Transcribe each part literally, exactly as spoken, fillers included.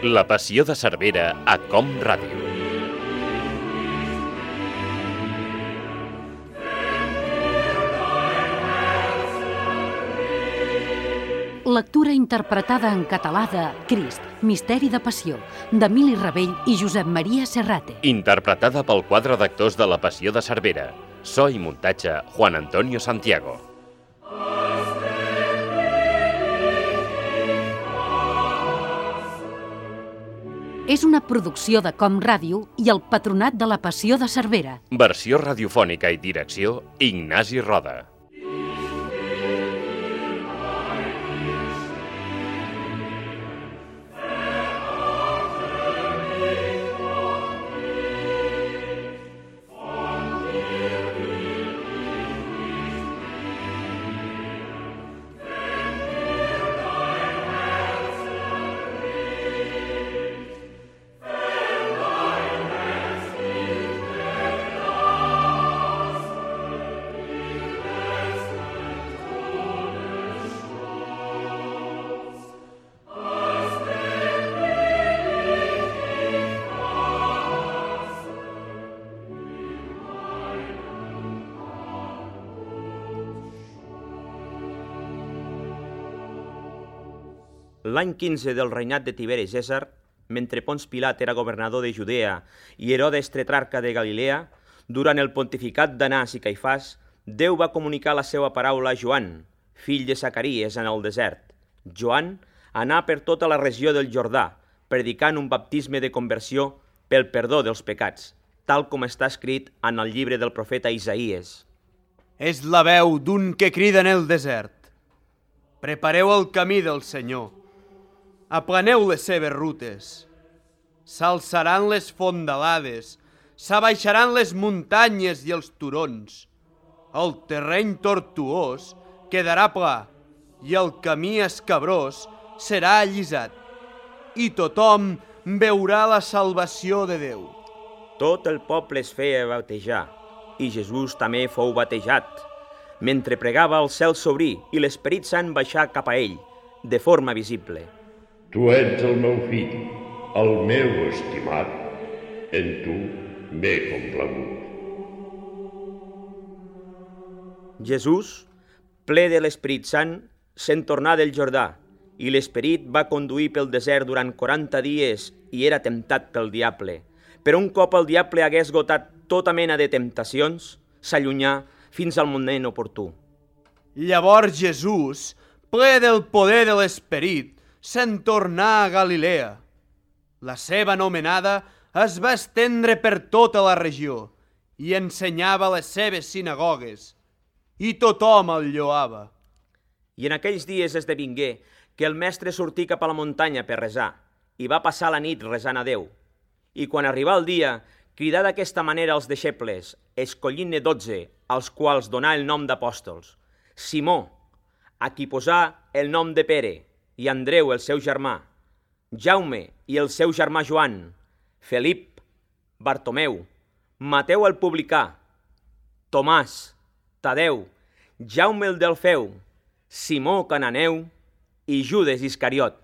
La passió de Cervera a Com Ràdio. Lectura interpretada en català de Crist, Misteri de Passió, d'Emili Ravell i Josep Maria Serrate. Interpretada pel quadre d'actors de La passió de Cervera. So i muntatge, Juan Antonio Santiago. És una producció de Com Ràdio i el Patronat de la Passió de Cervera. Versió radiofònica i direcció, Ignasi Roda. L'any quinze del regnat de Tiberi Cèsar, mentre Pons Pilat era governador de Judea i Herodes tetrarca de Galilea, durant el pontificat d'Anàs i Caifàs, Déu va comunicar la seva paraula a Joan, fill de Zacaries, en el desert. Joan anà per tota la regió del Jordà, predicant un baptisme de conversió pel perdó dels pecats, tal com està escrit en el llibre del profeta Isaïes. És la veu d'un que crida en el desert. Prepareu el camí del Senyor. Aplaneu les seves rutes. S'alçaran les fondalades, s'abaixaran les muntanyes i els turons. El terreny tortuós quedarà pla i el camí escabrós serà allisat. I tothom veurà la salvació de Déu. Tot el poble es feia batejar, i Jesús també fou batejat. Mentre pregava, el cel s'obrí i l'Esperit Sant baixà cap a ell, de forma visible. Tu ets el meu fill, el meu estimat. En tu m'he complagut. Jesús, ple de l'Esperit Sant, se'n tornà del Jordà, i l'Esperit va conduir pel desert durant quaranta dies i era temptat pel diable. Però un cop el diable hagués esgotat tota mena de temptacions, s'allunyà fins al moment oportú. Llavors Jesús, ple del poder de l'Esperit, se'n tornà a Galilea. La seva anomenada es va estendre per tota la regió i ensenyava les seves sinagogues, i tothom el lloava. I en aquells dies esdevingué que el mestre sortí cap a la muntanya per resar i va passar la nit resant a Déu. I quan arribà el dia, cridà d'aquesta manera als deixebles, escollint-ne dotze, als quals donà el nom d'apòstols. Simó, a qui posà el nom de Pere, i Andreu, el seu germà, Jaume i el seu germà Joan, Felip, Bartomeu, Mateu el publicà, Tomàs, Tadeu, Jaume el Delfeu, Simó Cananeu i Judes Iscariot.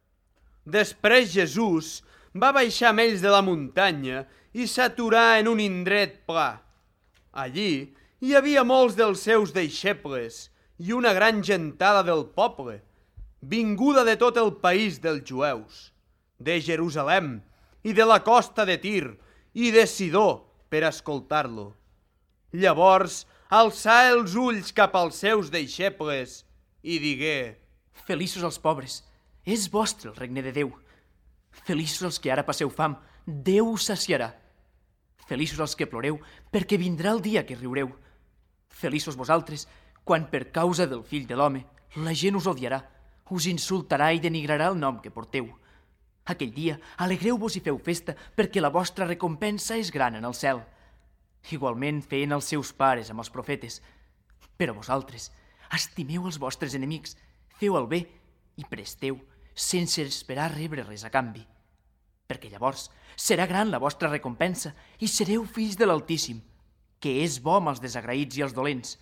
Després Jesús va baixar amb ells de la muntanya i s'aturà en un indret pla. Allí hi havia molts dels seus deixebles i una gran gentada del poble, vinguda de tot el país dels jueus, de Jerusalem i de la costa de Tir i de Sidó per escoltar-lo. Llavors alçà els ulls cap als seus deixebles i digué: Feliços els pobres, és vostre el regne de Déu. Feliços els que ara passeu fam, Déu us saciarà. Feliços els que ploreu, perquè vindrà el dia que riureu. Feliços vosaltres, quan per causa del fill de l'home la gent us odiarà, us insultarà i denigrarà el nom que porteu. Aquell dia alegreu-vos i feu festa, perquè la vostra recompensa és gran en el cel. Igualment feien els seus pares amb els profetes. Però vosaltres, estimeu els vostres enemics, feu el bé i presteu, sense esperar rebre res a canvi. Perquè llavors serà gran la vostra recompensa i sereu fills de l'Altíssim, que és bo amb els desagraïts i els dolents.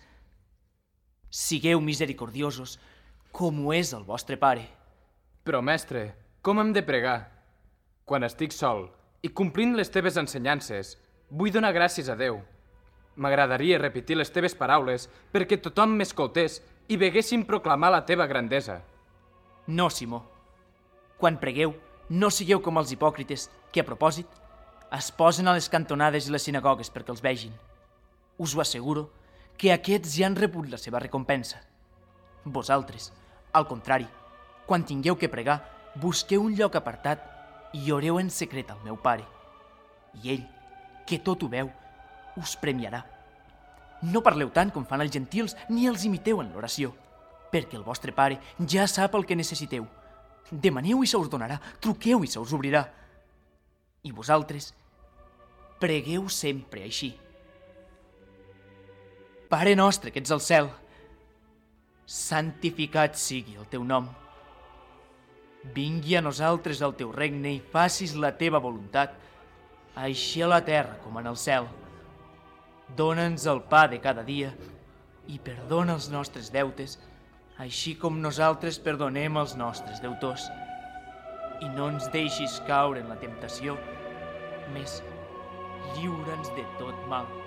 Sigueu misericordiosos, com ho és el vostre Pare. Però, mestre, com hem de pregar? Quan estic sol i complint les teves ensenyances, vull donar gràcies a Déu. M'agradaria repetir les teves paraules perquè tothom m'escoltés i veguessin proclamar la teva grandesa. No, Simó. Quan pregueu, no sigueu com els hipòcrites que, a propòsit, es posen a les cantonades i les sinagogues perquè els vegin. Us ho asseguro que aquests ja han rebut la seva recompensa. Vosaltres, al contrari, quan tingueu que pregar, busqueu un lloc apartat i oreu en secret al meu Pare. I ell, que tot ho veu, us premiarà. No parleu tant com fan els gentils ni els imiteu en l'oració, perquè el vostre Pare ja sap el que necessiteu. Demaneu i se us donarà, truqueu i se us obrirà. I vosaltres, pregueu sempre així. Pare nostre que ets al cel, santificat sigui el teu nom. Vingui a nosaltres el teu regne i facis la teva voluntat, així a la terra com en el cel. Dóna'ns el pa de cada dia i perdona els nostres deutes, així com nosaltres perdonem els nostres deutors. I no ens deixis caure en la temptació, més lliura'ns de tot mal.